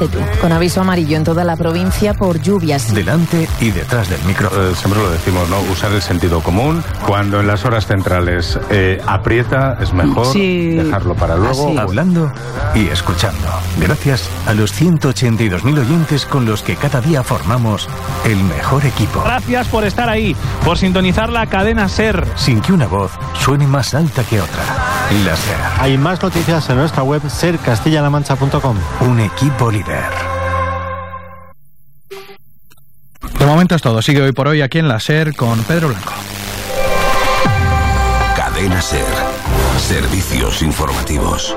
Albacete, con aviso amarillo en toda la provincia por lluvias. Delante y detrás del micro. Siempre lo decimos, ¿no? Usar el sentido común. Cuando en las horas centrales aprieta, es mejor dejarlo para luego. Hablando y escuchando. Gracias a los 182.000 oyentes con los que cada día formamos el mejor equipo. Gracias por estar ahí, por sintonizar la cadena SER. Sin que una voz suene más alta que otra. La SER. Hay más noticias en nuestra web sercastillalamancha.com. Un equipo líder. De momento es todo. Sigue hoy por hoy aquí en la SER con Pedro Blanco. Cadena SER. Servicios informativos.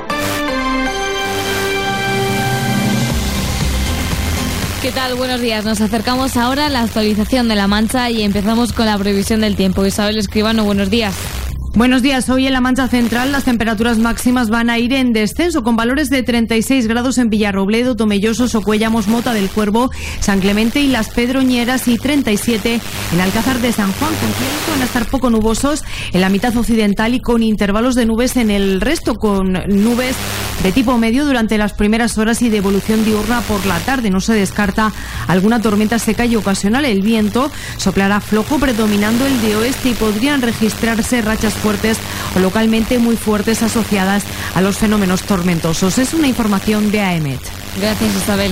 ¿Qué tal? Buenos días. Nos acercamos ahora a la actualización de La Mancha y empezamos con la previsión del tiempo. Isabel Escribano, buenos días. Buenos días. Hoy en la Mancha Central las temperaturas máximas van a ir en descenso, con valores de 36 grados en Villarrobledo, Tomelloso, Socuellamos, Mota del Cuervo, San Clemente y Las Pedroñeras, y 37 en Alcázar de San Juan. Con cielos van a estar poco nubosos en la mitad occidental y con intervalos de nubes en el resto, con nubes de tipo medio durante las primeras horas y de evolución diurna por la tarde. No se descarta alguna tormenta seca y ocasional. El viento soplará flojo, predominando el de oeste, y podrían registrarse rachas fuertes o localmente muy fuertes asociadas a los fenómenos tormentosos. Es una información de AEMET. Gracias, Isabel.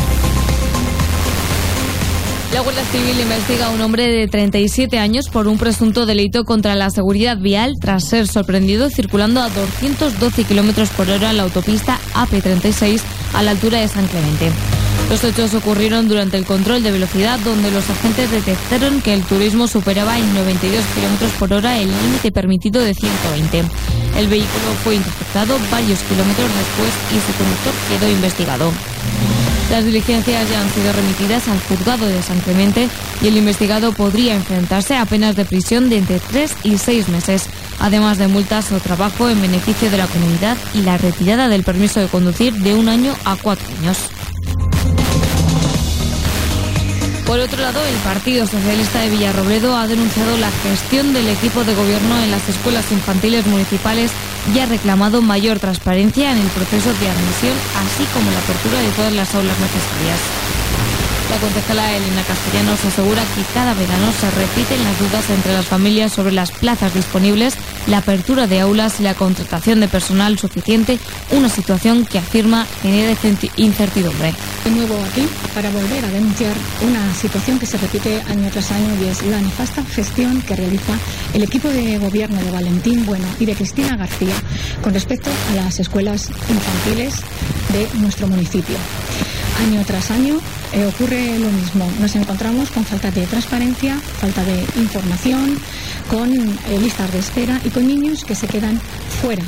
La Guardia Civil investiga a un hombre de 37 años por un presunto delito contra la seguridad vial tras ser sorprendido circulando a 212 km por hora en la autopista AP36 a la altura de San Clemente. Los hechos ocurrieron durante el control de velocidad, donde los agentes detectaron que el turismo superaba en 92 km por hora el límite permitido de 120. El vehículo fue interceptado varios kilómetros después y su conductor quedó investigado. Las diligencias ya han sido remitidas al juzgado de San Clemente y el investigado podría enfrentarse a penas de prisión de entre 3 y 6 meses, además de multas o trabajo en beneficio de la comunidad y la retirada del permiso de conducir de 1 año a 4 años. Por otro lado, el Partido Socialista de Villarrobledo ha denunciado la gestión del equipo de gobierno en las escuelas infantiles municipales y ha reclamado mayor transparencia en el proceso de admisión, así como la apertura de todas las aulas necesarias. La concejala Elena Castellanos asegura que cada verano se repiten las dudas entre las familias sobre las plazas disponibles, la apertura de aulas y la contratación de personal suficiente, una situación que afirma genera incertidumbre. De nuevo aquí para volver a denunciar una situación que se repite año tras año, y es la nefasta gestión que realiza el equipo de gobierno de Valentín Bueno y de Cristina García con respecto a las escuelas infantiles de nuestro municipio. Año tras año ocurre lo mismo. Nos encontramos con falta de transparencia, falta de información, con listas de espera y con niños que se quedan fuera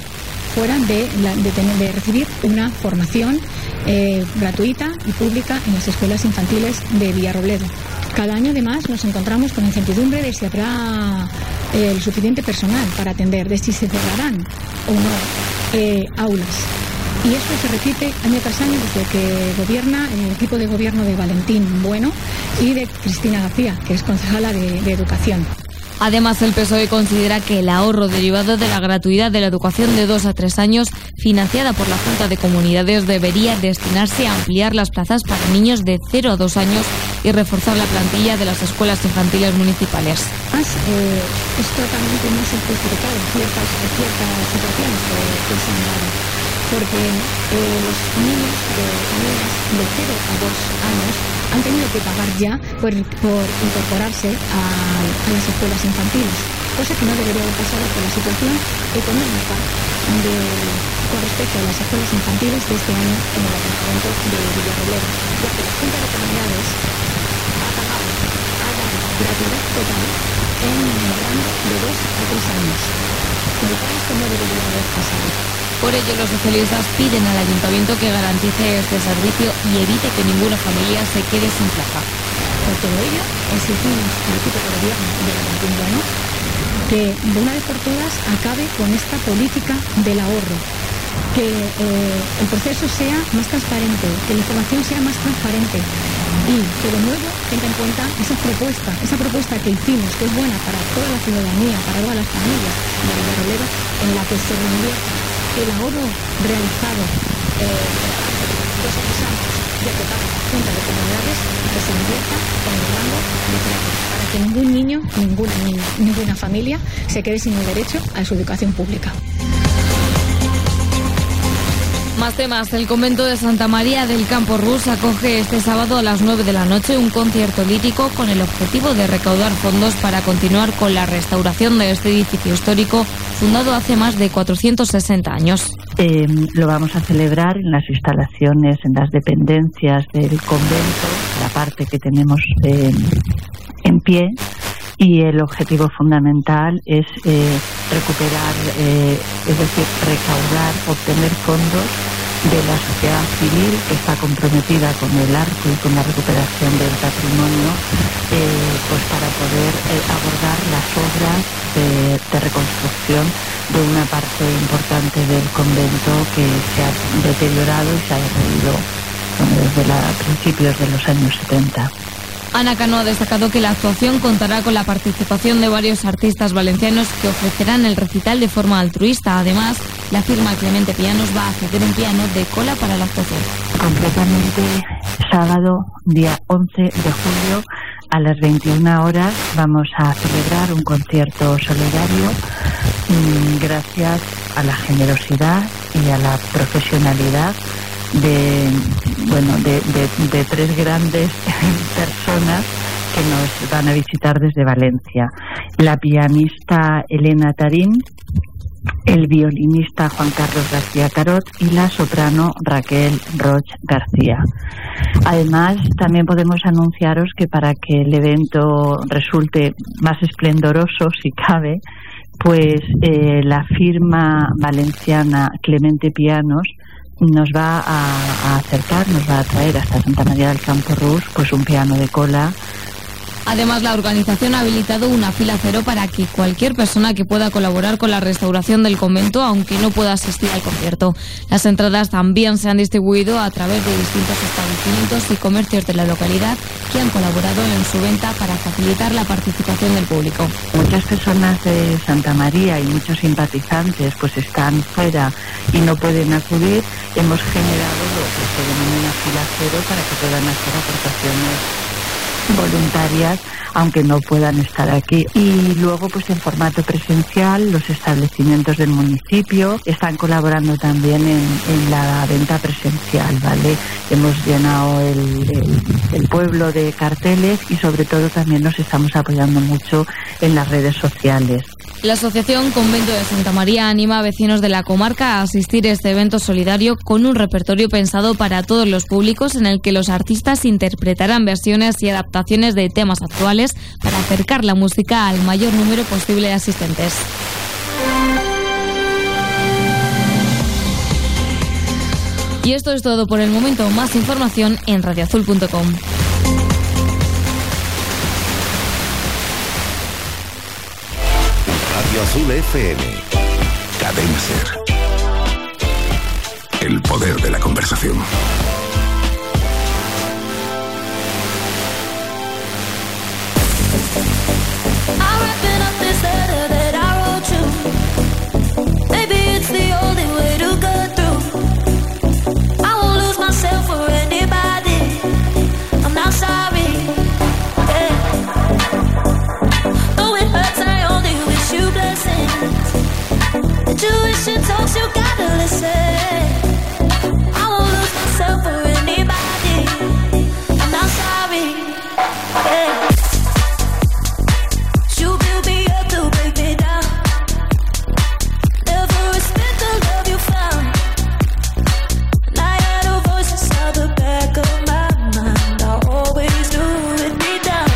de recibir una formación gratuita y pública en las escuelas infantiles de Villarrobledo. Cada año, además, nos encontramos con incertidumbre de si habrá el suficiente personal para atender, de si se cerrarán o no aulas. Y esto se repite año tras año desde que gobierna el equipo de gobierno de Valentín Bueno y de Cristina García, que es concejala de Educación. Además, el PSOE considera que el ahorro derivado de la gratuidad de la educación de 2 a 3 años, financiada por la Junta de Comunidades, debería destinarse a ampliar las plazas para niños de 0 a 2 años y reforzar la plantilla de las escuelas infantiles municipales. Es totalmente más justificado ciertas situaciones que se han dado, porque los niños de 0 a 2 años han tenido que pagar ya por incorporarse a las escuelas infantiles, cosa que no debería haber pasado por la situación económica con respecto a las escuelas infantiles de este año en el Ayuntamiento de Villarrobledo, ya que la Junta de Comunidades ha dado gratuidad total en el rango de 2 a 3 años, con lo cual esto no debería haber pasado. Por ello, los socialistas piden al Ayuntamiento que garantice este servicio y evite que ninguna familia se quede sin plaza. Por todo ello, exigimos al equipo de gobierno de Valentín Bueno que de una vez por todas acabe con esta política del ahorro, que el proceso sea más transparente, que la información sea más transparente y que de nuevo tenga en cuenta esa propuesta que hicimos, que es buena para toda la ciudadanía, para todas las familias de Villarrobledo, en la que se reinvierte el ahorro realizado durante 2 o 3 años, ya que abierta, controlando literatura, para que ningún niño, ninguna niña, ninguna familia se quede sin el derecho a su educación pública. Más temas. El convento de Santa María del Campo Rus acoge este sábado a las 9 de la noche un concierto lírico con el objetivo de recaudar fondos para continuar con la restauración de este edificio histórico fundado hace más de 460 años. Lo vamos a celebrar en las instalaciones, en las dependencias del convento, la parte que tenemos en pie. Y el objetivo fundamental es recuperar, es decir, recaudar, obtener fondos de la sociedad civil que está comprometida con el arco y con la recuperación del patrimonio, pues para poder abordar las obras de reconstrucción de una parte importante del convento que se ha deteriorado y se ha derruido desde principios de los años 70. Ana Cano ha destacado que la actuación contará con la participación de varios artistas valencianos que ofrecerán el recital de forma altruista. Además, la firma Clemente Pianos va a ceder un piano de cola para la actuación. Concretamente, sábado, día 11 de julio, a las 21 horas, vamos a celebrar un concierto solidario gracias a la generosidad y a la profesionalidad de tres grandes personas que nos van a visitar desde Valencia: la pianista Elena Tarín, el violinista Juan Carlos García Carot y la soprano Raquel Roch García. Además, también podemos anunciaros que para que el evento resulte más esplendoroso, si cabe, pues la firma valenciana Clemente Pianos nos va a acercar, nos va a traer hasta Santa María del Campo Rus pues un piano de cola. Además, la organización ha habilitado una fila cero para que cualquier persona que pueda colaborar con la restauración del convento, aunque no pueda asistir al concierto. Las entradas también se han distribuido a través de distintos establecimientos y comercios de la localidad que han colaborado en su venta para facilitar la participación del público. Muchas personas de Santa María y muchos simpatizantes pues están fuera y no pueden acudir. Hemos generado lo que se denomina fila cero para que puedan hacer aportaciones voluntarias, aunque no puedan estar aquí. Y luego, pues en formato presencial, los establecimientos del municipio están colaborando también en la venta presencial, ¿vale? Hemos llenado el pueblo de carteles y sobre todo también nos estamos apoyando mucho en las redes sociales. La Asociación Convento de Santa María anima a vecinos de la comarca a asistir a este evento solidario con un repertorio pensado para todos los públicos, en el que los artistas interpretarán versiones y adaptaciones de temas actuales para acercar la música al mayor número posible de asistentes. Y esto es todo por el momento. Más información en radioazul.com. Radio Azul FM. Cadena Ser. El poder de la conversación. Tuition talks, you gotta listen. I won't lose myself for anybody. I'm not sorry. Yeah. You build me up to break me down. Never respect the love you found. And I had a voice inside the back of my mind. I always knew it deep down.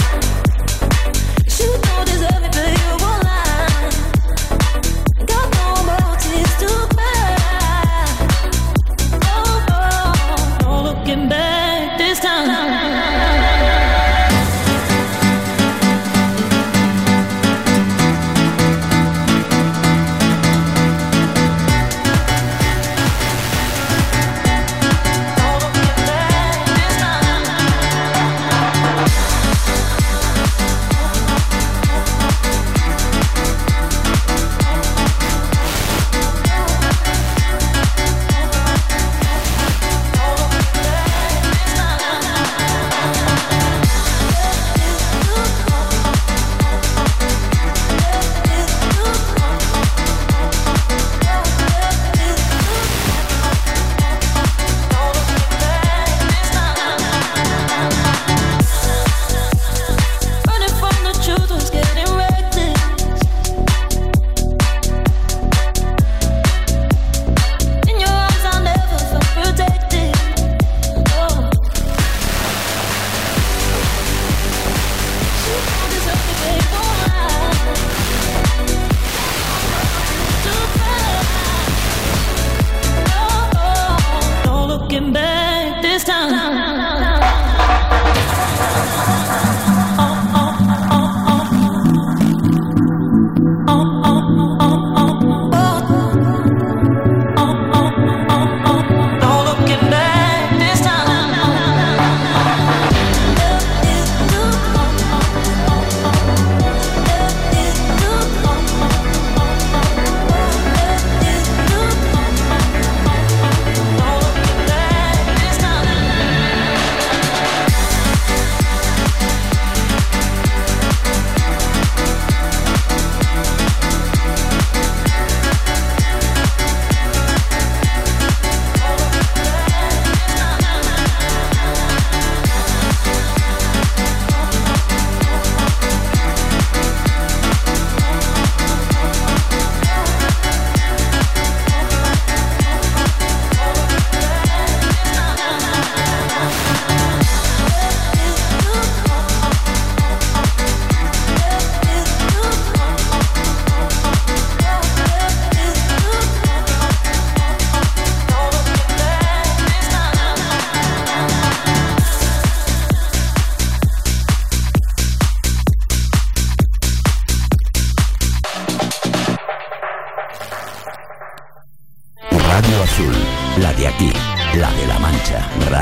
You don't deserve it, but you won't lie. Got no motives to cry. Oh, oh, no looking back this time.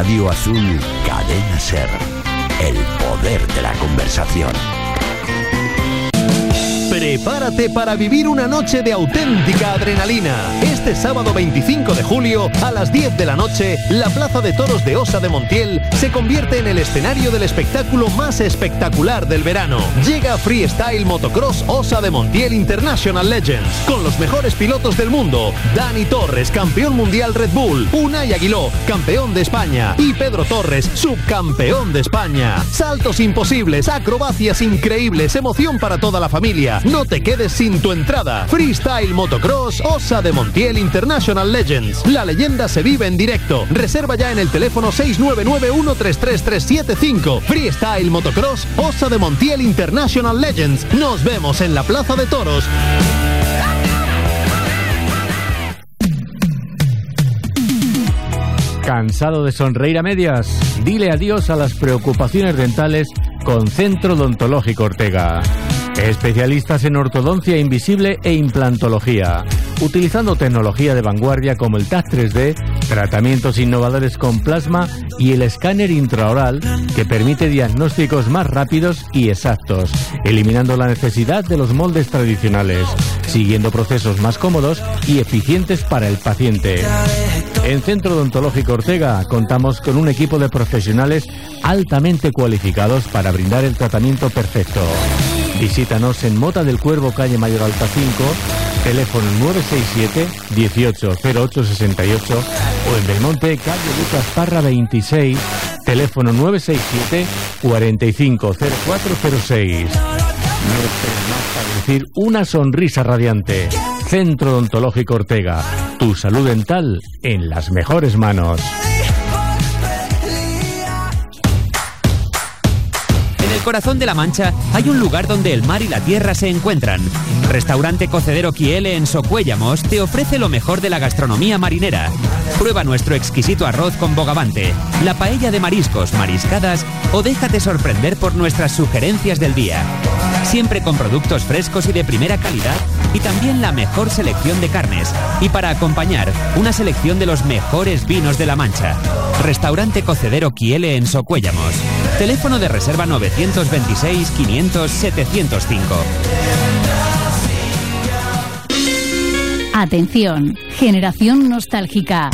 Radio Azul, Cadena SER. El poder de la conversación. Prepárate para vivir una noche de auténtica adrenalina. Este sábado 25 de julio, a las 10 de la noche, la Plaza de Toros de Osa de Montiel se convierte en el escenario del espectáculo más espectacular del verano. Llega Freestyle Motocross Osa de Montiel International Legends, con los mejores pilotos del mundo. Dani Torres, campeón mundial Red Bull. Unai Aguiló, campeón de España. Y Pedro Torres, subcampeón de España. Saltos imposibles, acrobacias increíbles, emoción para toda la familia. No te quedes sin tu entrada. Freestyle Motocross Osa de Montiel International Legends. La leyenda se vive en directo. Reserva ya en el teléfono 699133375. Freestyle Motocross Osa de Montiel International Legends. Nos vemos en la Plaza de Toros. ¿Cansado de sonreír a medias? Dile adiós a las preocupaciones dentales con Centro Odontológico Ortega. Especialistas en ortodoncia invisible e implantología, utilizando tecnología de vanguardia como el TAC 3D, tratamientos innovadores con plasma y el escáner intraoral que permite diagnósticos más rápidos y exactos, eliminando la necesidad de los moldes tradicionales, siguiendo procesos más cómodos y eficientes para el paciente. En Centro Odontológico Ortega contamos con un equipo de profesionales altamente cualificados para brindar el tratamiento perfecto. Visítanos en Mota del Cuervo, calle Mayor Alta 5, teléfono 967 180868 o en Belmonte, calle Lucas Parra 26, teléfono 967 450406. No esperes más para decir una sonrisa radiante. Centro Odontológico Ortega, tu salud dental en las mejores manos. En el corazón de La Mancha hay un lugar donde el mar y la tierra se encuentran. Restaurante Cocedero Quiele en Socuéllamos te ofrece lo mejor de la gastronomía marinera. Prueba nuestro exquisito arroz con bogavante, la paella de mariscos, mariscadas o déjate sorprender por nuestras sugerencias del día. Siempre con productos frescos y de primera calidad y también la mejor selección de carnes. Y para acompañar, una selección de los mejores vinos de La Mancha. Restaurante Cocedero Quiele en Socuéllamos. Teléfono de reserva 926 500 705. Atención, generación nostálgica.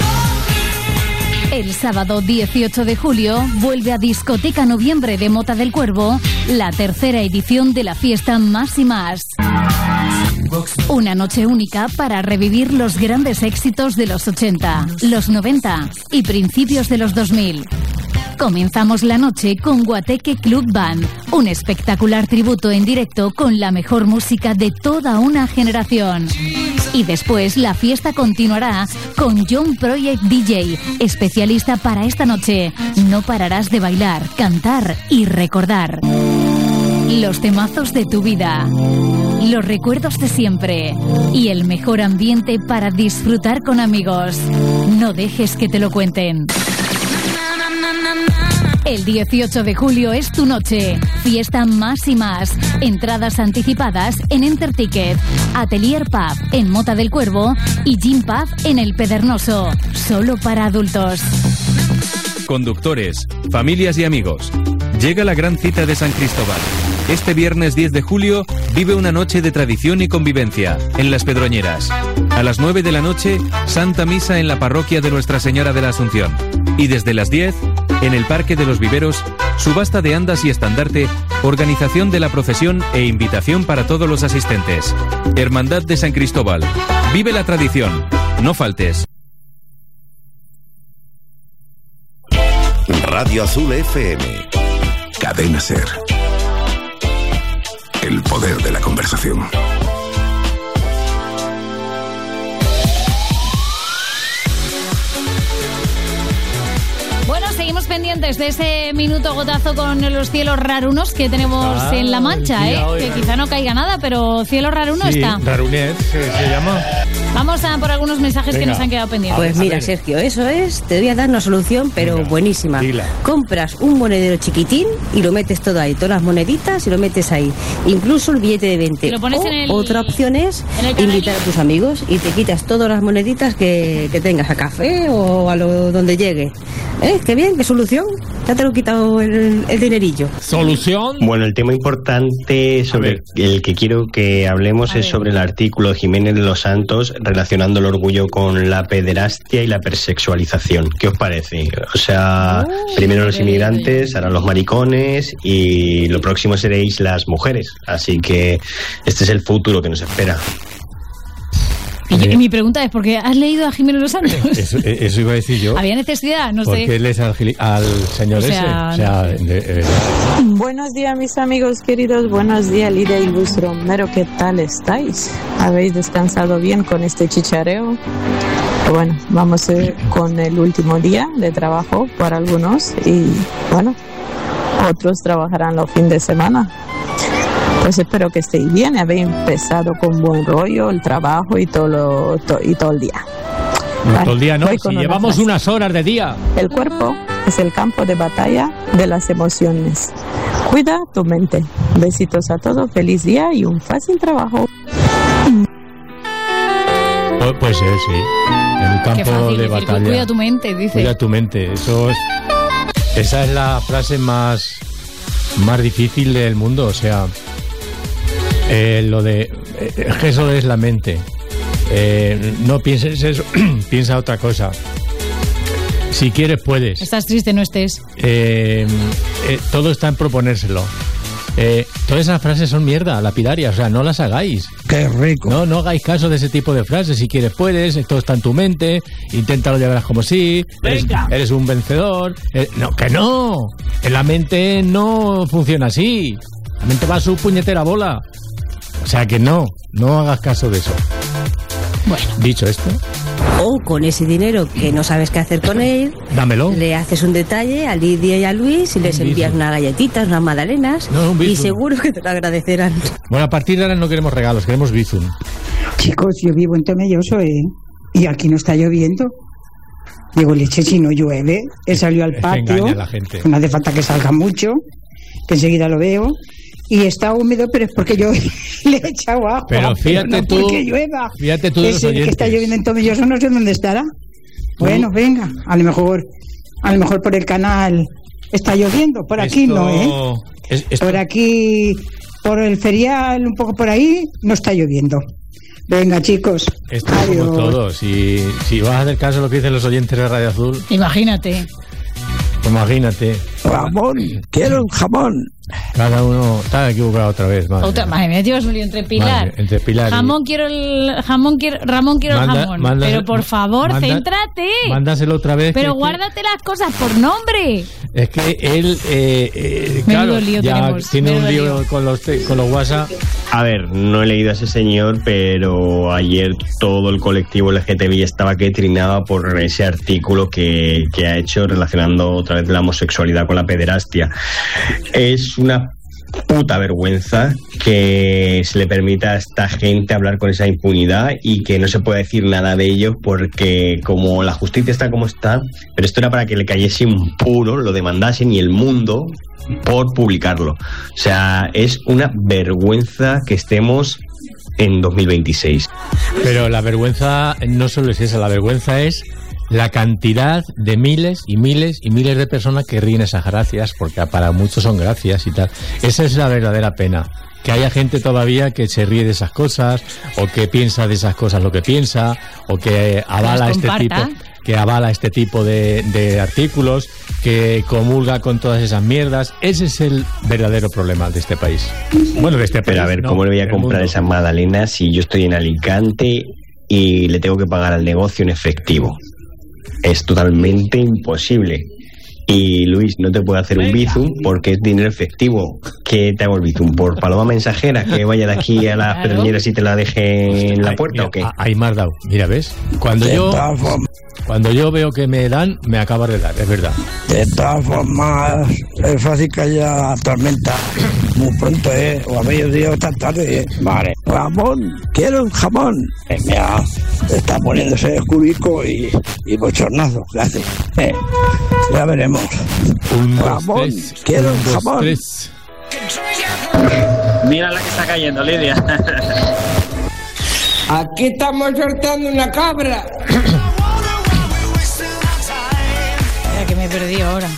El sábado 18 de julio vuelve a Discoteca Noviembre de Mota del Cuervo la tercera edición de la fiesta Más y Más. Una noche única para revivir los grandes éxitos de los 80, los 90 y principios de los 2000. Comenzamos la noche con Guateque Club Band, un espectacular tributo en directo con la mejor música de toda una generación. Y después la fiesta continuará con John Project DJ, especialista para esta noche. No pararás de bailar, cantar y recordar. Los temazos de tu vida, los recuerdos de siempre y el mejor ambiente para disfrutar con amigos. No dejes que te lo cuenten. El 18 de julio es tu noche. Fiesta Más y Más. Entradas anticipadas en Enter Ticket, Atelier Pub en Mota del Cuervo y Gym Pub en El Pedernoso. Solo para adultos. Conductores, familias y amigos. Llega la gran cita de San Cristóbal. Este viernes 10 de julio vive una noche de tradición y convivencia en Las Pedroñeras. A las 9 de la noche, Santa Misa en la parroquia de Nuestra Señora de la Asunción. Y desde las 10, en el Parque de los Viveros, subasta de andas y estandarte, organización de la procesión e invitación para todos los asistentes. Hermandad de San Cristóbal. Vive la tradición. No faltes. Radio Azul FM. Cadena SER. El poder de la conversación. Bueno, seguimos pendientes de ese minuto gotazo con los cielos rarunos que tenemos en La Mancha, que quizá no caiga nada, pero cielo raruno sí, está. Rarunet se llama. Vamos a por algunos mensajes que nos han quedado pendientes. Pues mira, Sergio, eso es, te voy a dar una solución, pero buenísima. Dila. Compras un monedero chiquitín y lo metes todo ahí, todas las moneditas y lo metes ahí. Incluso el billete de 20. Lo pones otra opción es invitar a tus amigos y te quitas todas las moneditas que tengas, a café o a donde llegue. Qué bien, qué solución. Ya te lo he quitado el dinerillo. ¿Solución? Bueno, el tema importante sobre el que quiero que hablemos es sobre el artículo de Jiménez de los Santos relacionando el orgullo con la pederastia y la persexualización. ¿Qué os parece? O sea, primero los inmigrantes, ahora los maricones y lo próximo seréis las mujeres. Así que este es el futuro que nos espera. Y mi pregunta es, ¿por qué has leído a Jiménez Los Santos? Eso iba a decir yo. ¿Había necesidad? No sé. ¿Por qué lees al señor ese? Buenos días, mis amigos queridos. Buenos días, Lidia y Luis Romero. ¿Qué tal estáis? ¿Habéis descansado bien con este chichareo? Bueno, vamos con el último día de trabajo para algunos y, bueno, otros trabajarán los fines de semana. Pues espero que estéis bien, habéis empezado con buen rollo el trabajo y todo el día. No, todo el día no, si llevamos unas horas de día. El cuerpo es el campo de batalla de las emociones. Cuida tu mente. Besitos a todos, feliz día y un fácil trabajo. Pues sí, el campo de batalla. Cuida tu mente, dice. Cuida tu mente, esa es la frase más difícil del mundo, o sea... eso es la mente. No pienses eso, piensa otra cosa. Si quieres, puedes. Estás triste, no estés. Todo está en proponérselo. Todas esas frases son mierda, lapidarias, o sea, no las hagáis. ¡Qué rico! No hagáis caso de ese tipo de frases. Si quieres, puedes, todo está en tu mente, inténtalo, ya verás como sí. Eres un vencedor. No, que no. En la mente no funciona así. La mente va a su puñetera bola. O sea que no hagas caso de eso. Bueno. Dicho esto... O con ese dinero que no sabes qué hacer con él, dámelo. Le haces un detalle a Lidia y a Luis y les envías unas galletitas, unas magdalenas y seguro que te lo agradecerán. Bueno, a partir de ahora no queremos regalos, queremos bizum. Chicos, yo vivo en Tomelloso, y aquí no está lloviendo. Digo, leche, si no llueve. He salido al patio, no hace falta que salga mucho, que enseguida lo veo. Y está húmedo, pero es porque yo le he echado agua. Pero fíjate no tú, porque llueva. Fíjate tú de los oyentes. Que está lloviendo en Tomelloso, no sé dónde estará. Bueno, venga, a lo mejor por el canal está lloviendo, por aquí no, Por aquí, por el ferial, un poco por ahí, no está lloviendo. Venga, chicos. Esto somos todos. Si vas a hacer caso a lo que dicen los oyentes de Radio Azul. Imagínate. Jamón, quiero un jamón. Cada uno está equivocado otra vez. Madre mía, llevas un lío entre Pilar. Entre Pilar Ramón quiero el jamón. Pero por favor, céntrate. Mándaselo otra vez. Pero guárdate las cosas por nombre. Es que él, claro, ya tiene un lío con los WhatsApp. A ver, no he leído a ese señor, pero ayer todo el colectivo LGTBI estaba que trinaba por ese artículo que ha hecho relacionando otra vez la homosexualidad con la pederastia. Es una puta vergüenza que se le permita a esta gente hablar con esa impunidad y que no se pueda decir nada de ellos porque como la justicia está como está, pero esto era para que le cayese un puro, lo demandasen y el mundo por publicarlo. O sea, es una vergüenza que estemos en 2026. Pero la vergüenza no solo es esa, la vergüenza es la cantidad de miles y miles y miles de personas que ríen esas gracias, porque para muchos son gracias y tal. Esa es la verdadera pena. Que haya gente todavía que se ríe de esas cosas, o que piensa de esas cosas lo que piensa, o que avala este tipo de artículos, que comulga con todas esas mierdas. Ese es el verdadero problema de este país. Bueno, de este país. Pero a ver, ¿cómo le voy a comprar esas magdalenas si yo estoy en Alicante y le tengo que pagar al negocio en efectivo? Es totalmente imposible. Y Luis, no te puedo hacer un bizum porque es dinero efectivo. ¿Qué te hago el bizum? ¿Por paloma mensajera? ¿Que vaya de aquí a las Pedroñeras y te la deje en la puerta o qué? Ahí me has dado. Mira, ¿ves? Cuando yo veo que me dan, me acaba de dar, es verdad. De todas formas, es fácil que haya tormenta muy pronto, o a mediodía o esta tarde, Vale. Jamón, quiero un jamón. Mira, está poniéndose escurico y bochornazo, ¿qué hace? Ya veremos. Jamón, quiero un jamón. 3. Mira la que está cayendo, Lidia. Aquí estamos soltando una cabra. Que me he perdido ahora.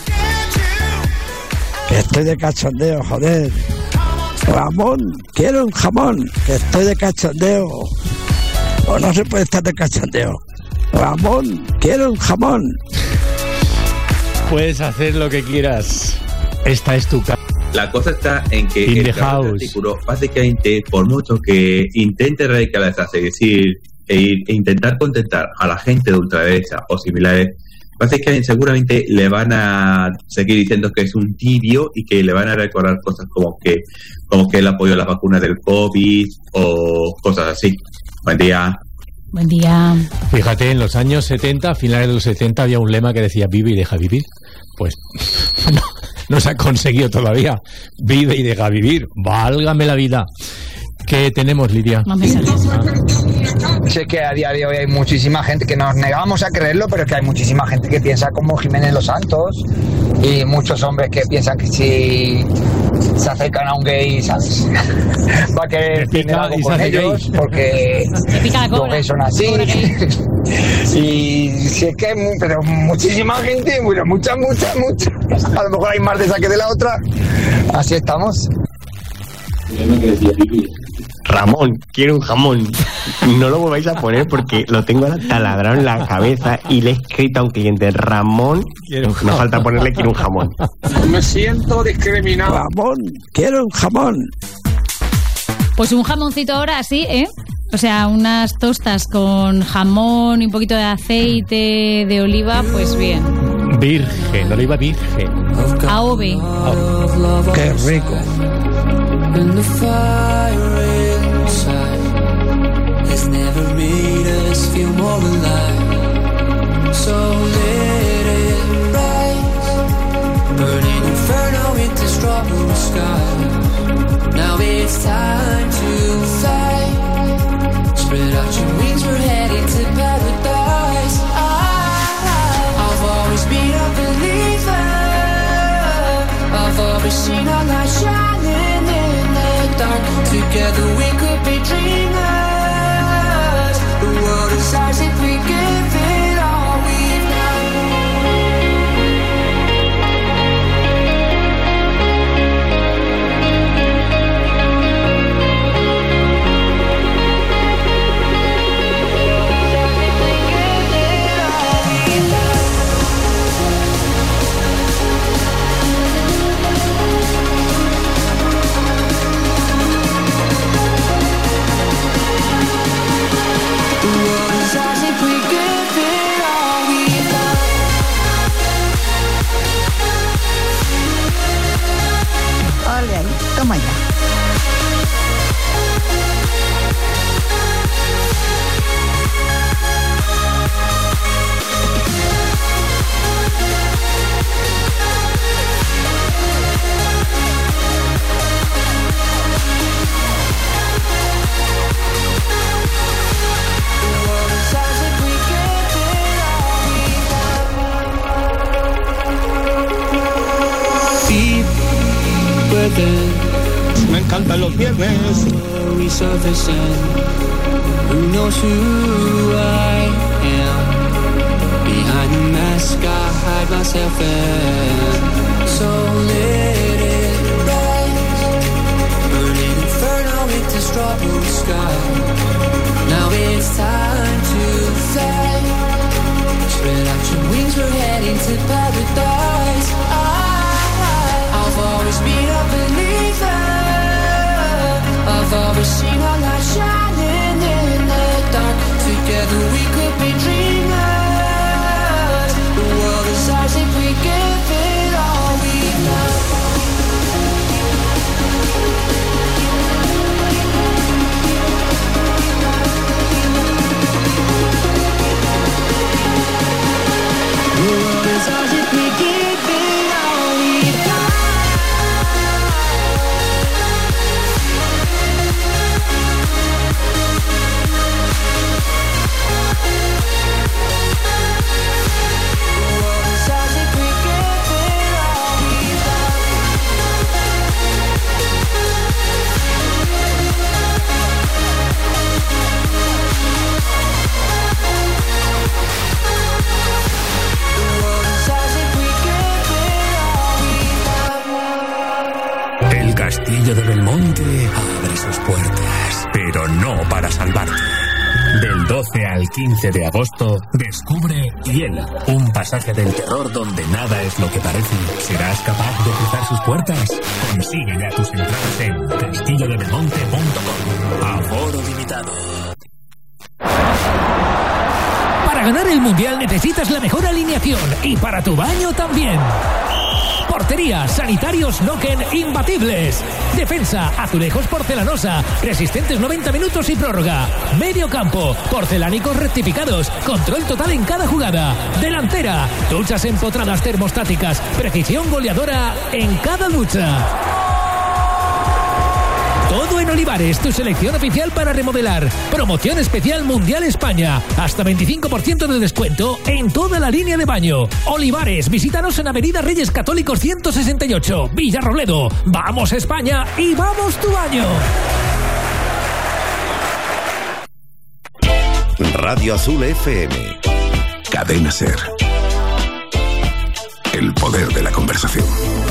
Que estoy de cachondeo, joder. Ramón, quiero un jamón. Que estoy de cachondeo. O no se puede estar de cachondeo. Ramón, quiero un jamón. Puedes hacer lo que quieras. Esta es tu casa. La cosa está en que el artículo, básicamente, por mucho que intente radicalizarse, es decir, intentar contentar a la gente de ultraderecha o similares, básicamente seguramente le van a seguir diciendo que es un tibio y que le van a recordar cosas como que él apoyó las vacunas del COVID o cosas así. Buen día. Buen día. Fíjate, en los años 70, a finales de los 70, había un lema que decía vive y deja vivir. Pues no se ha conseguido todavía. Vive y deja vivir. Válgame la vida. ¿Qué tenemos, Lidia? Sé que a día de hoy hay muchísima gente que nos negamos a creerlo, pero que hay muchísima gente que piensa como Jiménez Los Santos y muchos hombres que piensan que si se acercan a un gay, ¿sabes? Va a querer tener algo con ellos gay. Porque los gays son así. Y si es que hay pero muchísima gente, bueno, mucha. A lo mejor hay más de esa que de la otra. Así estamos. Ramón, quiero un jamón. No lo volváis a poner porque lo tengo taladrado en la cabeza y le he escrito a un cliente: Ramón, no falta ponerle quiero un jamón. Me siento discriminado. Ramón, quiero un jamón. Pues un jamoncito ahora, sí, ¿eh? O sea, unas tostas con jamón y un poquito de aceite de oliva, pues bien. Virgen, oliva virgen. AOV. Qué rico. And the fire inside has never made us feel more alive. So let it rise, burning inferno into strawberry sky. Now it's time to fly. Spread out your wings, we're heading to paradise. I've always been a believer. I've always seen a light shining in the dark. Together we could be dreamers. The world is ours if we give it all we've Toma ya. Me encantan los viernes. Who knows who I am? Behind the mask I hide myself in. So let it rise, burning inferno into strawberry sky. Now it's time to fly. Spread out your wings, we're heading to paradise. I've always been a believer. I've always seen a light shining in the dark. Together we could be dreamers. The world is ours if we give it all. Castillo de Belmonte abre sus puertas, pero no para salvarte. Del 12 al 15 de agosto, descubre Hiel, un pasaje del terror donde nada es lo que parece. ¿Serás capaz de cruzar sus puertas? Consigue ya tus entradas en castillodebelmonte.com. Aforo limitado. Para ganar el Mundial necesitas la mejor alineación y para tu baño también. Portería, sanitarios Noken imbatibles. Defensa, azulejos porcelanosa, resistentes 90 minutos y prórroga. Medio campo, porcelánicos rectificados, control total en cada jugada. Delantera, duchas empotradas termostáticas, precisión goleadora en cada ducha. Todo en Olivares, tu selección oficial para remodelar. Promoción especial Mundial España. Hasta 25% de descuento en toda la línea de baño. Olivares, visítanos en Avenida Reyes Católicos 168, Villarrobledo. ¡Vamos España y vamos tu baño! Radio Azul FM. Cadena SER. El poder de la conversación.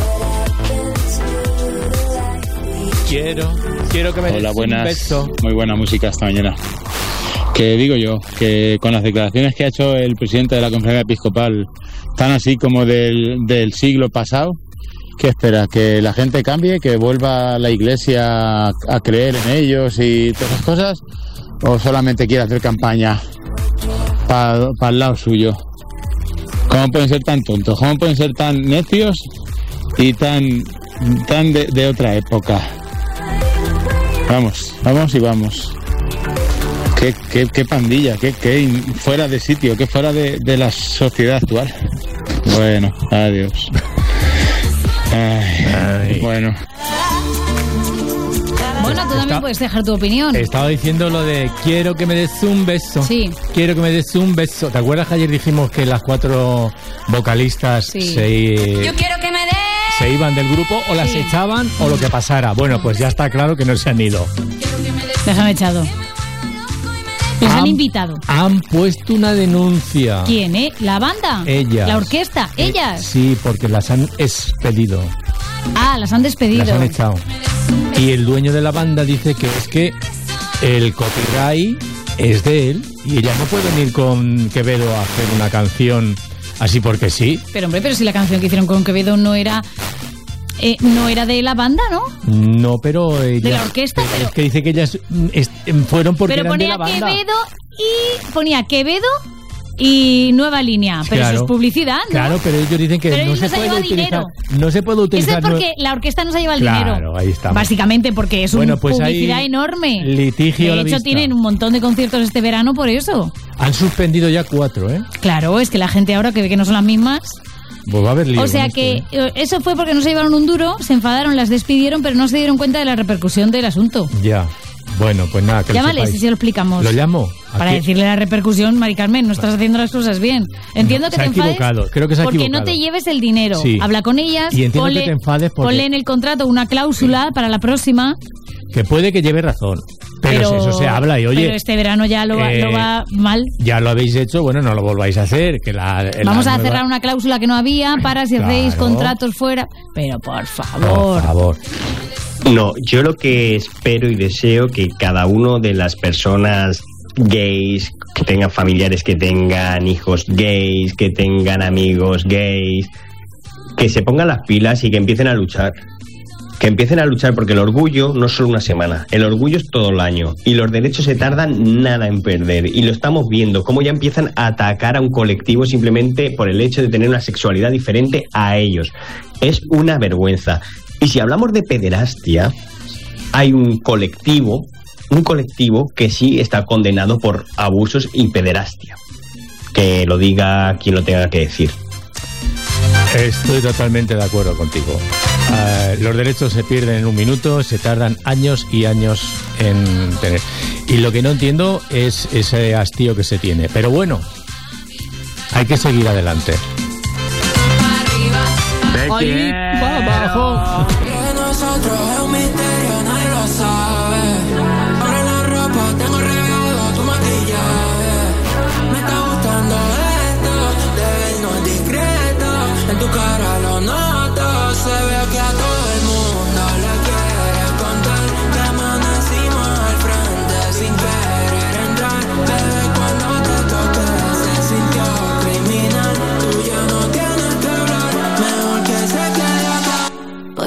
Quiero que me Hola, des buenas. un beso. Muy buena música esta mañana. Que digo yo, que con las declaraciones que ha hecho el presidente de la Conferencia Episcopal, tan así como del siglo pasado, ¿qué espera? ¿Que la gente cambie? ¿Que vuelva la Iglesia a creer en ellos y todas esas cosas? ¿O solamente quiere hacer campaña para el lado suyo? ¿Cómo pueden ser tan tontos? ¿Cómo pueden ser tan necios y tan de otra época? Vamos y vamos. Qué pandilla, qué fuera de sitio, qué fuera de la sociedad actual. Bueno, adiós. Ay. Bueno. Bueno, tú también puedes dejar tu opinión. Estaba diciendo lo de quiero que me des un beso. Sí. Quiero que me des un beso. ¿Te acuerdas que ayer dijimos que las 4 vocalistas Sí. Yo quiero que me des. Se iban del grupo o las echaban o lo que pasara? Bueno, pues ya está claro que no se han ido. Les han echado. Les han invitado. Han puesto una denuncia. ¿Quién, ¿La banda? Ellas. ¿La orquesta? ¿Ellas? Sí, porque las han expedido. Ah, las han despedido. Las han echado. Y el dueño de la banda dice que es que el copyright es de él y ella no puede venir con Quevedo a hacer una canción así porque sí. Pero hombre, pero si la canción que hicieron con Quevedo no era de la banda, ¿no? No, pero ella... De la orquesta, pero... Es que dice que ellas fueron porque Pero eran de ponía la banda. Quevedo y nueva línea. Pero Claro. eso es publicidad, ¿no? Claro, pero ellos dicen que Pero no ellos se no se puede lleva utilizar. dinero. No se puede Eso utilizar. es porque la orquesta no se lleva el dinero. Claro, ahí estamos. Básicamente porque es Bueno, una pues publicidad hay enorme. litigio a la De hecho, vista. tienen un montón de conciertos este verano por eso. Han suspendido ya 4, ¿eh? Claro, es que la gente ahora que ve que no son las mismas. Pues va a haber lío O sea con que esto, eso fue porque no se llevaron un duro, se enfadaron, las despidieron, pero no se dieron cuenta de la repercusión del asunto. ¿eh? Ya. Bueno, pues nada, que lo Llámales sepáis. y se lo explicamos. ¿Lo llamo? Para decirle la repercusión, Mari Carmen, no estás haciendo las cosas bien. Entiendo No, que se te ha enfades equivocado, creo que se ha porque equivocado. no te lleves el dinero. Sí. Habla con ellas, Y entiendo que te enfades porque- ponle en el contrato una cláusula para la próxima. Que puede que lleve razón. Pero si eso se habla y oye... Pero este verano ya lo va mal. Ya lo habéis hecho, bueno, no lo volváis a hacer. Que Vamos a nueva- cerrar una cláusula que no había para si hacéis Claro. contratos fuera. Pero por favor. Por favor. No, yo lo que espero y deseo que cada uno de las personas gays, que tengan familiares, que tengan hijos gays, que tengan amigos gays, que se pongan las pilas y que empiecen a luchar. Que empiecen a luchar, porque el orgullo no es solo una semana, el orgullo es todo el año y los derechos se tardan nada en perder, y lo estamos viendo, cómo ya empiezan a atacar a un colectivo simplemente por el hecho de tener una sexualidad diferente a ellos. Es una vergüenza. Y si hablamos de pederastia, hay un colectivo que sí está condenado por abusos y pederastia. Que lo diga quien lo tenga que decir. Estoy totalmente de acuerdo contigo. Los derechos se pierden en un minuto, se tardan años y años en tener. Y lo que no entiendo es ese hastío que se tiene. Pero bueno, hay que seguir adelante. Ahí va abajo. De nosotros es un misterio, nadie lo sabe. Ahora en la ropa tengo regalo tu maquillaje. Me está gustando esto, de vernos discreto. En tu cara lo noto, se ve que a todo el mundo le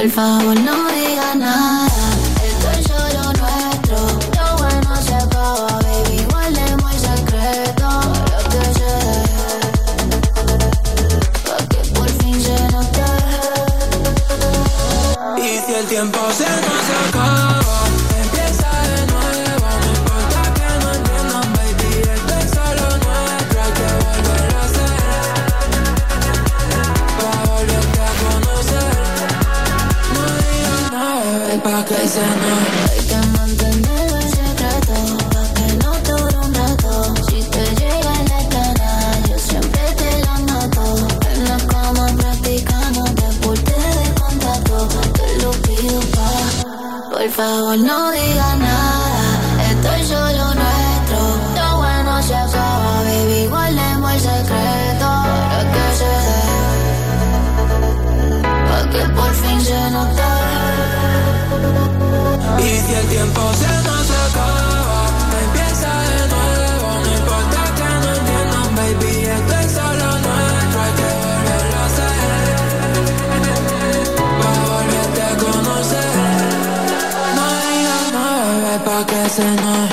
Por favor no digas nada, esto es solo nuestro. Lo bueno se acaba, baby, guardemos el secreto. Lo que se pa' que por fin se note. Y si el tiempo se nos acaba, empieza de nuevo. No importa que no entiendan, baby, esto es solo nuestro. Hay que volver a hacer, pa' volverte a conocer. No digas nada, pa' que se nos. Hay que mantenerlo en secreto, pa' que no dure un rato. Si te llega la gana, yo siempre te lo noto. En la cama practicamos deporte de contacto. Te lo pido, por favor no digas nada, esto es solo nuestro. Lo bueno se acaba, baby, guardemos el secreto. Para que se dé, pa' que por fin se note. Y si el tiempo se nos acaba, empieza de nuevo. No importa que no entiendan, baby, esto es solo nuestro. Hay que volverlo a hacer, pa' volverte a conocer. No digas nada, pa' que se nos.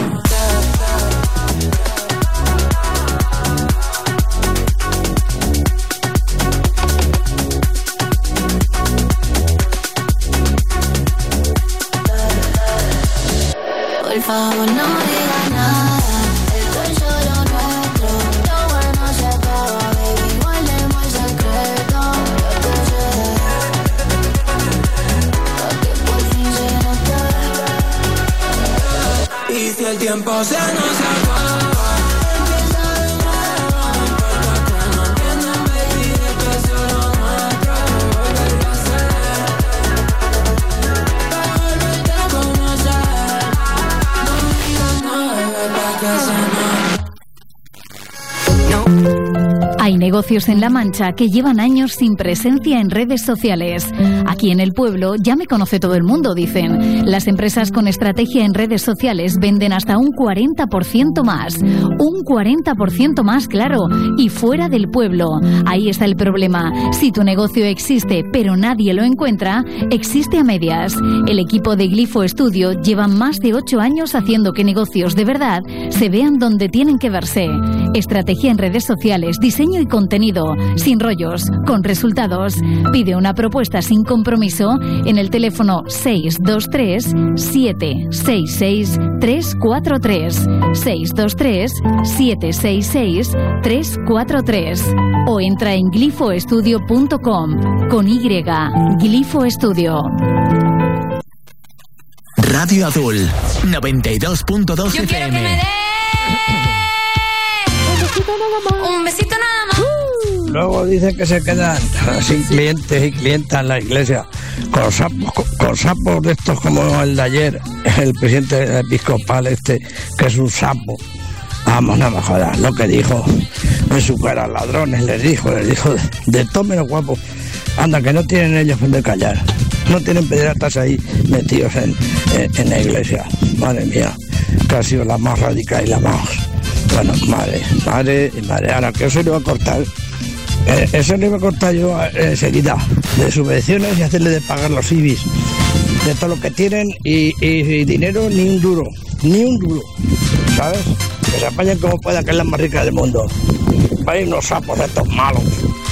Por favor no digas nada, esto es solo nuestro. Lo bueno se acaba, baby, guardemos el secreto. Lo que se dé, pa' que por fin se note. Y si el tiempo se nos acaba, empieza de nuevo. No importa que no entiendan, baby, esto es solo nuestro. Hay que volverlo a hacer, pa' volverte a conocer. Hay negocios en La Mancha que llevan años sin presencia en redes sociales. Aquí en el pueblo ya me conoce todo el mundo, dicen. Las empresas con estrategia en redes sociales venden hasta un 40% más. Un 40% más, claro. Y fuera del pueblo. Ahí está el problema. Si tu negocio existe, pero nadie lo encuentra, existe a medias. El equipo de Glifo Studio lleva más de 8 años haciendo que negocios de verdad se vean donde tienen que verse. Estrategia en redes sociales, diseño y contenido, sin rollos, con resultados. Pide una propuesta sin compromiso en el teléfono 623-766-343, 623-766-343 o entra en glifoestudio.com con Y, Glifo Estudio. Radio Azul, 92.2 Yo quiero que me FM. un besito nada más. Luego dicen que se quedan sin clientes y clientas en la iglesia con sapos de estos como el de ayer, el presidente episcopal este, que es un sapo. Vamos, no me jodas, lo que dijo en su cara, ladrones, les dijo de todo menos guapo. Anda, que no tienen ellos donde callar. No tienen pederastas ahí metidos en la iglesia. Madre mía, que ha sido la más radical y la más... Bueno, madre. Ahora, que eso le iba a cortar. Eso le iba a cortar yo enseguida. De subvenciones y hacerle de pagar los IBIs. De todo lo que tienen y dinero ni un duro. ¿Sabes? Que se apañen como puedan, que es la más rica del mundo. Hay unos sapos de estos malos.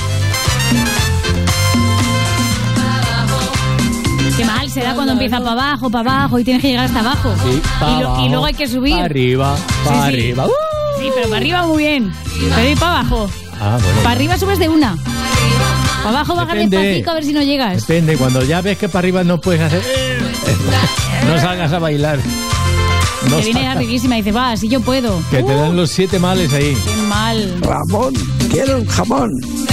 Qué mal se da cuando empieza para abajo y tienes que llegar hasta abajo. Sí, y luego hay que subir. Para arriba. Sí, pero para arriba muy bien. Pero y para abajo. Bueno. Para arriba subes de una. Para abajo bajas Depende. despacito a ver si no llegas. Depende, cuando ya ves que para arriba no puedes hacer... No salgas a bailar. No Te viene salgas. arribísima y dices, va, si yo puedo. Que te dan los 7 males ahí. Qué mal. Ramón, quiero un jamón.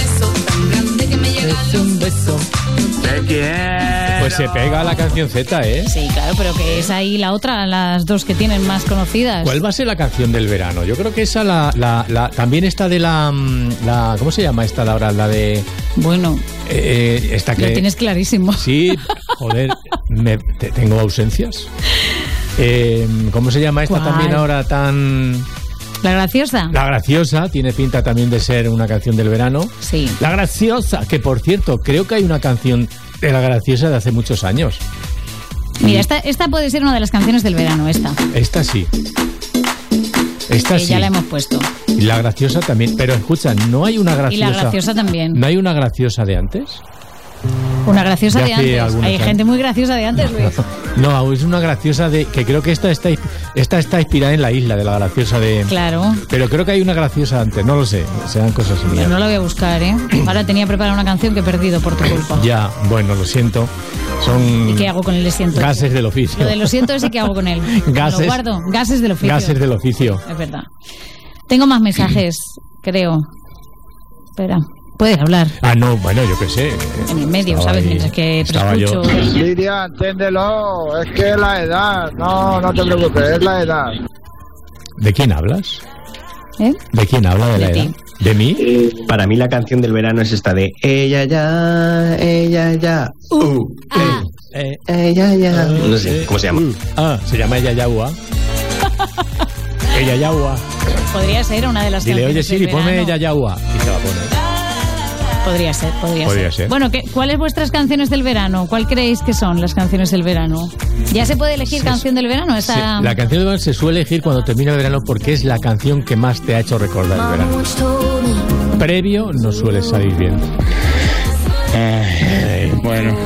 Es un beso. Te quiero. Pues se pega la canción Z, ¿eh? Sí, claro, pero que es ahí la otra, las dos que tienen más conocidas. ¿Cuál va a ser la canción del verano? Yo creo que esa también está de la ¿cómo se llama esta de ahora? La de... Bueno, esta que... lo tienes clarísimo. Sí, joder, tengo ausencias. ¿Cómo se llama esta ¿Cuál? también ahora tan...? ¿La graciosa? La graciosa, tiene pinta también de ser una canción del verano. Sí. La graciosa, que por cierto, creo que hay una canción de La Graciosa de hace muchos años. Mira, esta puede ser una de las canciones del verano, esta. Esta sí. Esta sí. Ya la hemos puesto. Y La Graciosa también. Pero escucha, ¿no hay una graciosa? Y La Graciosa también. ¿No hay una graciosa de antes? Una graciosa de antes. Hay gente muy graciosa de antes, Luis. No, es una graciosa de... Que creo que esta está inspirada en La Isla de La Graciosa de... Claro. Pero creo que hay una graciosa antes, no lo sé. Serán cosas mías. Pero no la voy a buscar, ¿eh? Ahora tenía preparada una canción que he perdido por tu culpa. Ya, bueno, lo siento. Son... ¿Y qué hago con el siento? Gases del oficio. Lo de lo siento es y qué hago con él. Gases. Lo guardo. Gases del oficio. Gases del oficio. Es verdad. Tengo más mensajes, creo. Espera. Puedes hablar. Ah, no, bueno, yo qué sé. En el medio, ¿sabes? Ahí. Mientras que escucho. Lidia, entiéndelo. Es que es la edad. No te preocupes, es la edad. ¿De quién hablas? ¿Eh? ¿De quién habla de la edad? ¿De mí? Para mí la canción del verano es esta de ella ya. Ella ya. No sé, ¿cómo se llama? Se llama Ella Yagua. Ella Yagua. Podría ser una de las canciones. Dile, oye Siri, ponme Ella Yagua. Y se va a poner. Podría ser. Bueno, ¿cuáles vuestras canciones del verano? ¿Cuál creéis que son las canciones del verano? ¿Ya se puede elegir canción del verano? Sí, la canción del verano se suele elegir cuando termina el verano porque es la canción que más te ha hecho recordar el verano. Previo no suele salir bien. Bueno.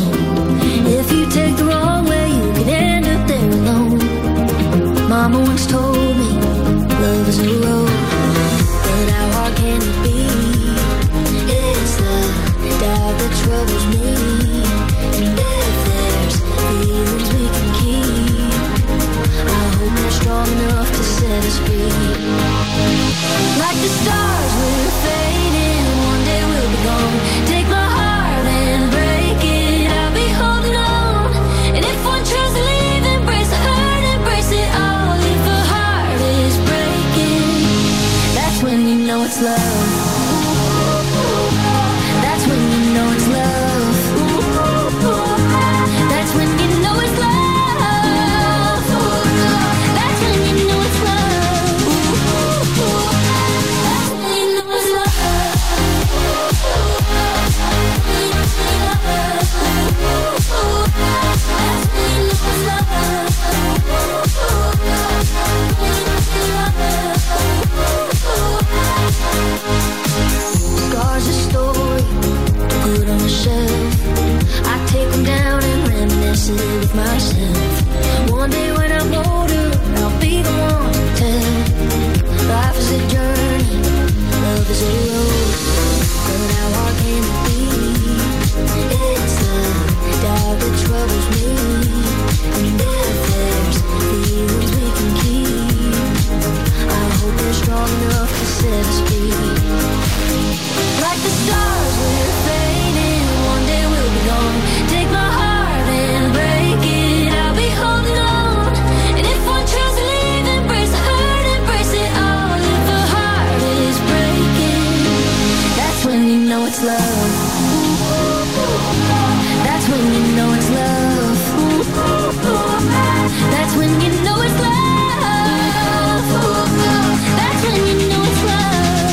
Mama once told me love is a road, but how hard can it be? It's the doubt that troubles me. And if there's feelings we can keep, I hope they're strong enough to set us free. Like the stars we're fading, one day we'll be gone. Take my heart and break it, I'll be holding on. And if one tries to leave, embrace the hurt, embrace it all. When you know it's love, that's when you know it's love. That's when you know it's love. That's when you know it's love. That's when you know it's love. Scars a story to put on the shelf. I take them down and reminisce it with myself. One day when I'm older, I'll be the one to tell. Life is a journey, love is a road, but how hard can it be? It's the doubt that troubles me. And if there's feelings we can keep, I hope they're strong enough to set us free. Like the stars we're fading, one day we'll be gone. Take my heart and break it, I'll be holding on. And if one tries to leave, embrace the hurt, embrace it all. If a heart is breaking, that's when you know it's love. That's when you know it's love. That's when you know it's love. That's when you know it's love.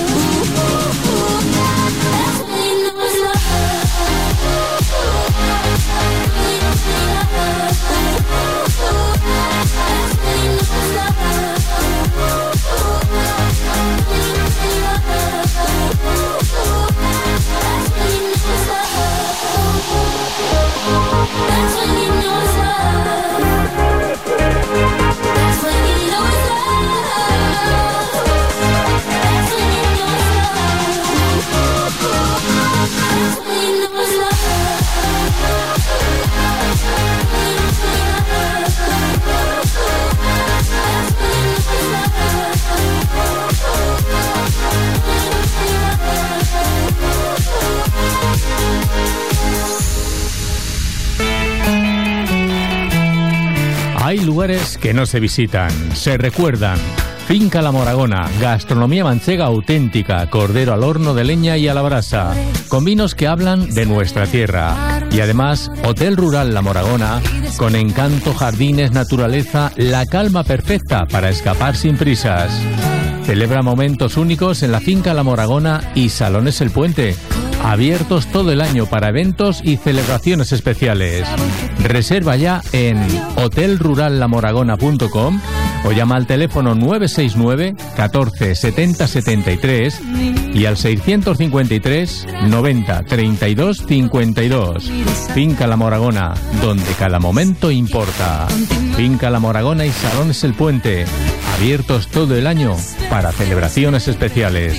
Hay lugares que no se visitan, se recuerdan. Finca La Moragona, gastronomía manchega auténtica, cordero al horno de leña y a la brasa, con vinos que hablan de nuestra tierra. Y además, Hotel Rural La Moragona, con encanto, jardines, naturaleza, la calma perfecta para escapar sin prisas. Celebra momentos únicos en la Finca La Moragona y Salones El Puente. abiertos todo el año para eventos y celebraciones especiales. Reserva ya en hotelrurallamoragona.com o llama al teléfono 969 14 70 73 y al 653 90 32 52. Finca La Moragona, donde cada momento importa. Finca La Moragona y Salones El Puente, abiertos todo el año para celebraciones especiales.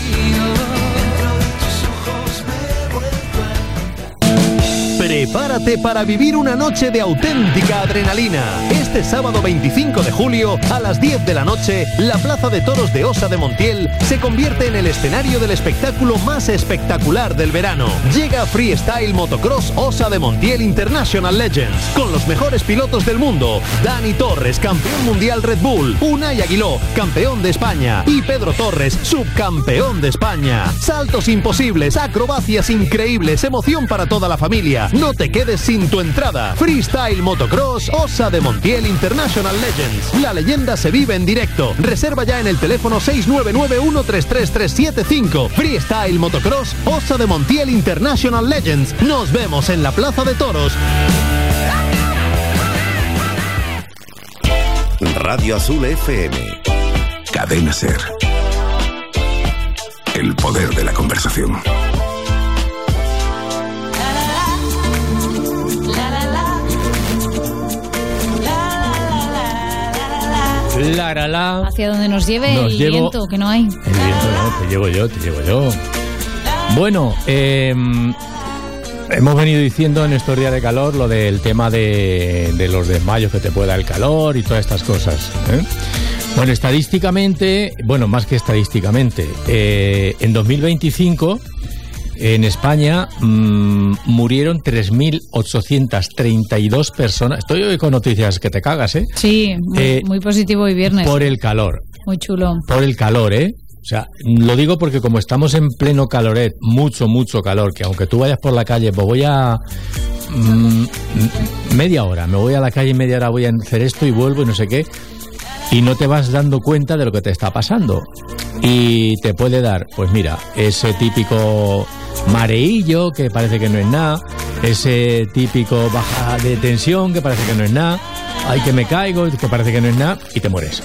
Prepárate para vivir una noche de auténtica adrenalina. Este sábado 25 de julio, a las 10 de la noche, la Plaza de Toros de Osa de Montiel se convierte en el escenario del espectáculo más espectacular del verano. Llega Freestyle Motocross Osa de Montiel International Legends, con los mejores pilotos del mundo. Dani Torres, campeón mundial Red Bull. Unai Aguiló, campeón de España. Y Pedro Torres, subcampeón de España. Saltos imposibles, acrobacias increíbles, emoción para toda la familia. No te quedes sin tu entrada. Freestyle Motocross Osa de Montiel International Legends. La leyenda se vive en directo. Reserva ya en el teléfono 699133375. Freestyle Motocross Osa de Montiel International Legends. Nos vemos en la Plaza de Toros. Radio Azul FM. Cadena Ser. El poder de la conversación. Hacia donde nos lleve el viento, que no hay. El viento no, te llevo yo. Bueno, hemos venido diciendo en estos días de calor lo del tema de los desmayos que te puede dar el calor y todas estas cosas, ¿eh? Bueno, estadísticamente, más que estadísticamente, en 2025... en España murieron 3.832 personas. Estoy hoy con noticias que te cagas, ¿eh? Sí, muy positivo hoy viernes. Por el calor. Muy chulo. Por el calor, ¿eh? O sea, lo digo porque como estamos en pleno caloret, mucho calor, que aunque tú vayas por la calle, pues voy a... media hora, me voy a la calle media hora, voy a hacer esto y vuelvo y no sé qué, y no te vas dando cuenta de lo que te está pasando. Y te puede dar, pues mira, ese típico mareillo que parece que no es nada, ese típico baja de tensión que parece que no es nada, ay que me caigo, que parece que no es nada, y te mueres.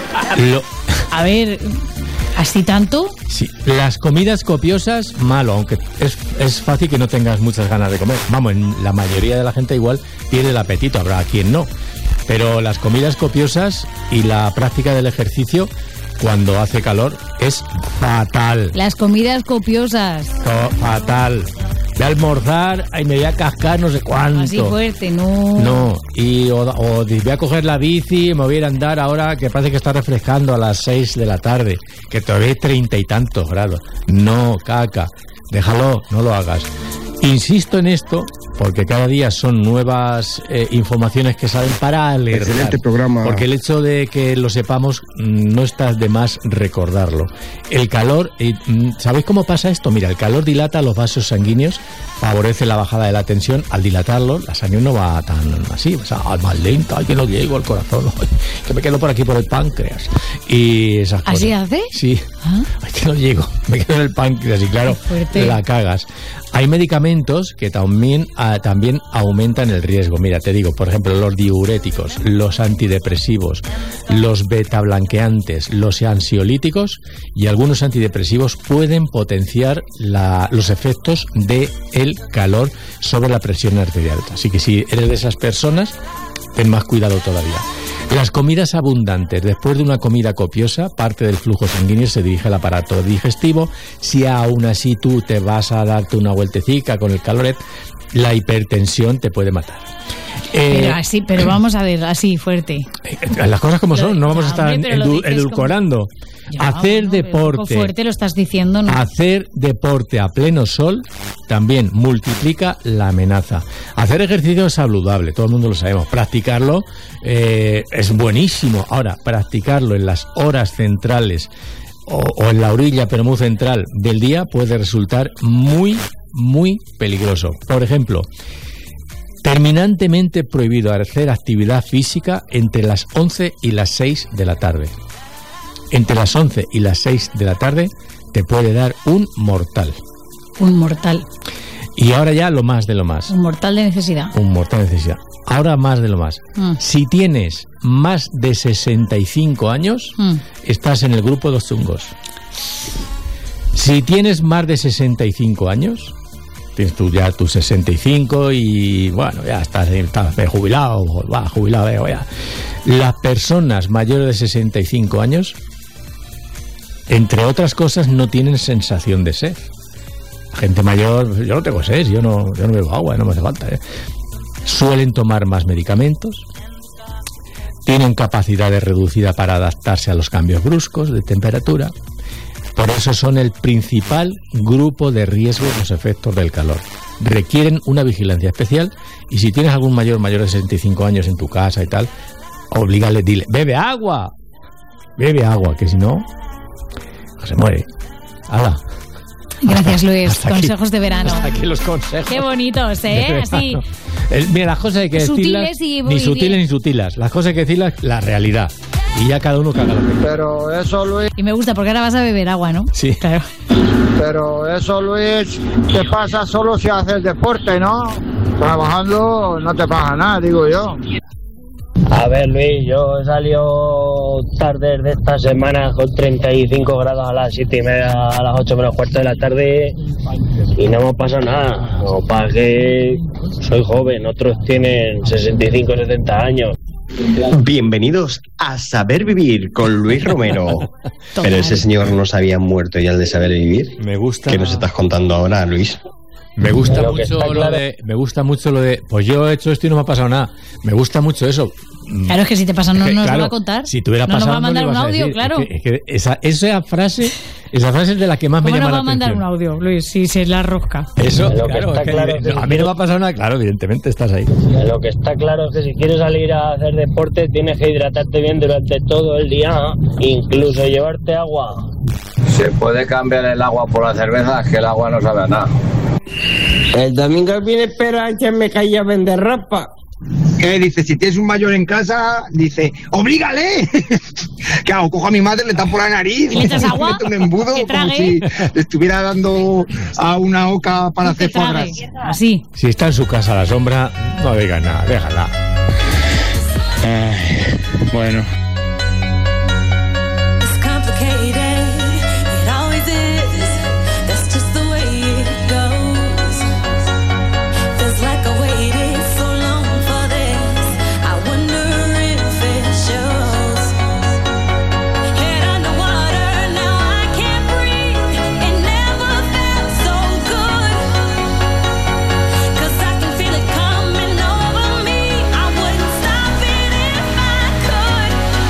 A ver, ¿así tanto? Sí, las comidas copiosas, malo, aunque es fácil que no tengas muchas ganas de comer. Vamos, la mayoría de la gente igual pierde el apetito, habrá quien no. Pero las comidas copiosas y la práctica del ejercicio cuando hace calor es fatal. Las comidas copiosas. Fatal. Voy a almorzar y me voy a cascar no sé cuánto. Así fuerte, no. No, o voy a coger la bici y me voy a ir a andar ahora que parece que está refrescando a las 6 de la tarde, que todavía hay 30 y tantos grados. No, caca, déjalo, no lo hagas. Insisto en esto porque cada día son nuevas informaciones que salen para alertar. Excelente programa. Porque el hecho de que lo sepamos no está de más recordarlo. El calor, ¿sabéis cómo pasa esto? Mira, el calor dilata los vasos sanguíneos, favorece la bajada de la tensión. Al dilatarlo, la sangre no va tan así, o sea, más lenta, que no llego al corazón, que me quedo por aquí por el páncreas. Y esas cosas. ¿Así hace? Sí. ¿Ah? Que no llego, me quedo en el páncreas y claro, la cagas. Hay medicamentos que también aumentan el riesgo. Mira, te digo, por ejemplo, los diuréticos, los antidepresivos, los betablanqueantes, los ansiolíticos y algunos antidepresivos pueden potenciar los efectos del calor sobre la presión arterial. Así que si eres de esas personas, ten más cuidado todavía. Las comidas abundantes. Después de una comida copiosa, parte del flujo sanguíneo se dirige al aparato digestivo. Si aún así tú te vas a darte una vueltecica con el caloret, la hipertensión te puede matar. Pero vamos a ver, así, fuerte. Las cosas como son, no vamos a estar edulcorando. Hacer deporte. Un poco fuerte lo estás diciendo, ¿no? Hacer deporte a pleno sol también multiplica la amenaza. Hacer ejercicio es saludable, todo el mundo lo sabemos. Practicarlo es buenísimo. Ahora, practicarlo en las horas centrales o en la orilla, pero muy central del día, puede resultar muy peligroso. Por ejemplo, terminantemente prohibido hacer actividad física entre las 11 y las 6 de la tarde. Entre las 11 y las 6 de la tarde te puede dar un mortal. Un mortal. Y ahora ya lo más de lo más. Un mortal de necesidad. Un mortal de necesidad. Ahora más de lo más. Si tienes más de 65 años, estás en el grupo de los chungos. Si tienes más de 65 años, tienes tú ya tus 65 y bueno, ya estás jubilado, jubilado, ya. Las personas mayores de 65 años, entre otras cosas, no tienen sensación de sed. Gente mayor, yo no tengo sed, yo no bebo agua, no me hace falta. Suelen tomar más medicamentos, tienen capacidad reducida para adaptarse a los cambios bruscos de temperatura. Por eso son el principal grupo de riesgo de los efectos del calor. Requieren una vigilancia especial y si tienes algún mayor de 65 años en tu casa y tal, oblígale, dile, bebe agua, que si no, se muere. ¡Hala! Gracias, Luis. Hasta consejos aquí, de verano. Hasta aquí los consejos. Qué bonitos, ¿eh? Así. Mira, las cosas hay que decirlas, ni sutiles ni sutilas. Las cosas hay que decirlas, la realidad. Y ya cada uno caga lo que quiere. Pero eso, Luis... Y me gusta porque ahora vas a beber agua, ¿no? Sí. Claro. Pero eso, Luis, te pasa solo si haces deporte, ¿no? Trabajando no te pasa nada, digo yo. A ver, Luis, yo he salido tarde de esta semana con 35 grados a las 7:30, a las 8 menos cuarto de la tarde y no me pasa nada. No, para que soy joven, otros tienen 65, 70 años. Bienvenidos a Saber Vivir con Luis Romero. Pero ese señor no se había muerto ya el de Saber Vivir. Me gusta. ¿Qué nos estás contando ahora, Luis? Me gusta Lo mucho que está lo de pues yo he hecho esto y no me ha pasado nada. Me gusta mucho eso. Claro, es que si te pasa no nos lo va a contar. Si te hubiera no pasado, nos va a mandar no un le ibas a audio, decir. claro. Es que esa frase es de la que más me ¿Cómo llama nos va la a mandar atención. un audio, Luis, si se la rosca? Eso, Lo que claro, está es que claro es que a mí no me ha pasado nada, claro, evidentemente estás ahí. Lo que está claro es que si quieres salir a hacer deporte tienes que hidratarte bien durante todo el día, incluso llevarte agua. Se puede cambiar el agua por la cerveza, es que el agua no sabe a nada. El domingo viene Esperanza y me caía a vender ropa. ¿Qué dice? Si tienes un mayor en casa, dice, ¡oblígale! ¿Qué hago? Cojo a mi madre, le tapo la nariz, ¿Y le echas agua? le meto un embudo, ¿Que como trague? si le estuviera dando a una oca para hacer cuadras. Así. Si está en su casa a la sombra, no digas nada, déjala. Bueno. It's complicated, it always is. That's just the way it goes. Feels like I waited so long for this. I wonder if it shows. Head underwater, now I can't breathe. It never felt so good. 'Cause I can feel it coming over me. I wouldn't stop it if I could.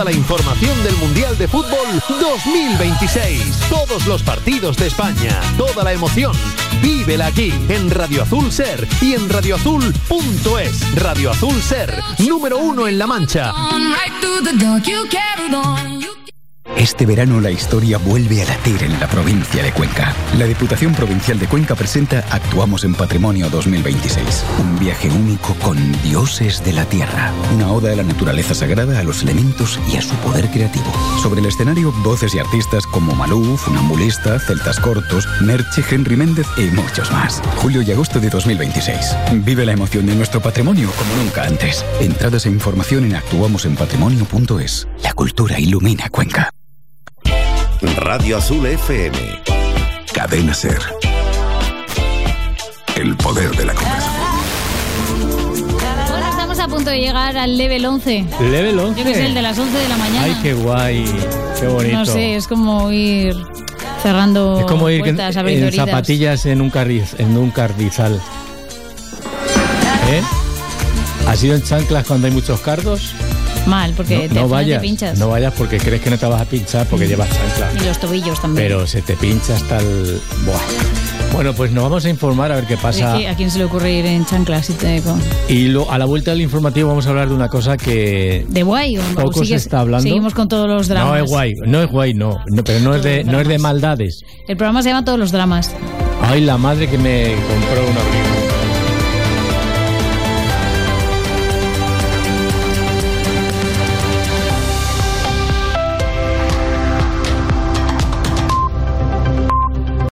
la información del Mundial de Fútbol 2026. Todos los partidos de España, toda la emoción. Vívela aquí en Radio Azul Ser y en radioazul.es. Radio Azul Ser, número 1 en La Mancha. Este verano la historia vuelve a latir en la provincia de Cuenca. La Diputación Provincial de Cuenca presenta Actuamos en Patrimonio 2026. Un viaje único con dioses de la tierra. Una oda a la naturaleza sagrada, a los elementos y a su poder creativo. Sobre el escenario, voces y artistas como Malú, Funambulista, Celtas Cortos, Merche, Henry Méndez y muchos más. Julio y agosto de 2026. Vive la emoción de nuestro patrimonio como nunca antes. Entradas e información en actuamosenpatrimonio.es. La cultura ilumina Cuenca. Radio Azul FM. Cadena Ser. El poder de la conversación. Ahora estamos a punto de llegar al level 11. ¿Level 11? Yo que sé, el de las 11 de la mañana. Ay, qué guay, qué bonito. No sé, es como ir cerrando es como ir puertas, en zapatillas en un cardizal. ¿Eh? ¿Has ido en chanclas cuando hay muchos cardos? Mal, porque no vayas, te pinchas. No vayas porque crees que no te vas a pinchar porque llevas chanclas. Y los tobillos también. Pero se te pincha hasta el... Buah. Bueno, pues nos vamos a informar a ver qué pasa. ¿A quién se le ocurre ir en chanclas? Y a la vuelta del informativo vamos a hablar de una cosa que... ¿De guay o no? Poco se está hablando. Seguimos con todos los dramas. No es guay, pero no es de maldades. El programa se llama Todos los dramas. Ay, la madre que me compró un abrigo.